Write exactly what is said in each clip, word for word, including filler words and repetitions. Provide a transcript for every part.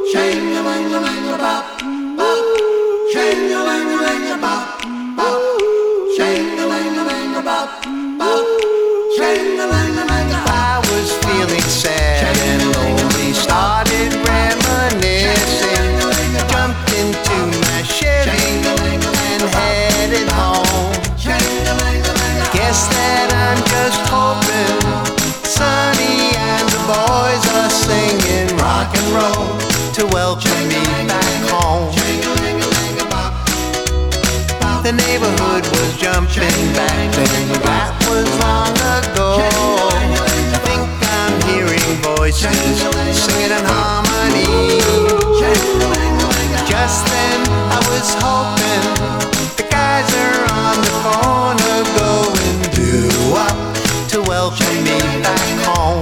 Shang-a-lang-a-lang-a-bop, bop. Shang-a-lang-a-lang-a-bop, bop. Shang-a-lang-a-lang-a-bop, bop. Shang-a-lang-a-lang-a-bop. I was feeling sad and lonely, started reminiscing, jumped into my Chevy and headed home. Guess that I'm just hoping Sonny and the boys are singing rock and roll to welcome me back home. The neighborhood was jumping back then, that was long ago. I think I'm hearing voices singing in harmony. Just then I was hoping the guys are on the corner going doo-wop to welcome me back home.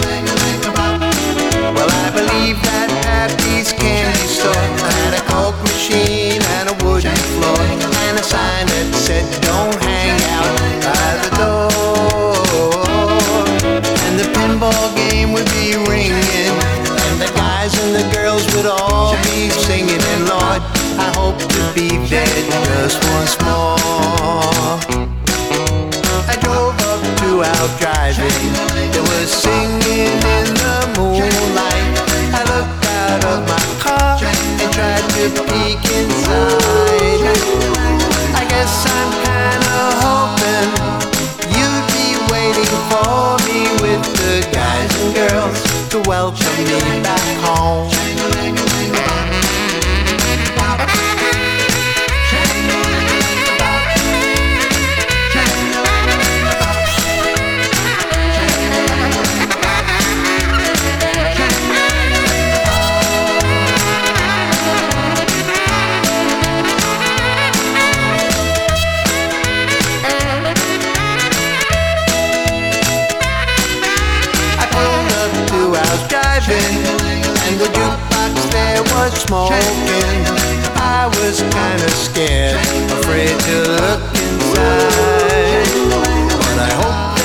Well, I believe that Happy's candy store had a Coke machine and a wooden floor and a sign that said don't hang out by the door. And the pinball game would be ringing and the guys and the girls would all be singing. And Lord, I hope to be there just once more. I drove up to our driving, there was singing in the moonlight. I looked out of my car and tried to peek inside. I guess I'm kinda hoping you'd be waiting for me with the guys and girls to welcome me back home. And the jukebox there was smoking. I was kinda scared, afraid to look inside, but I hope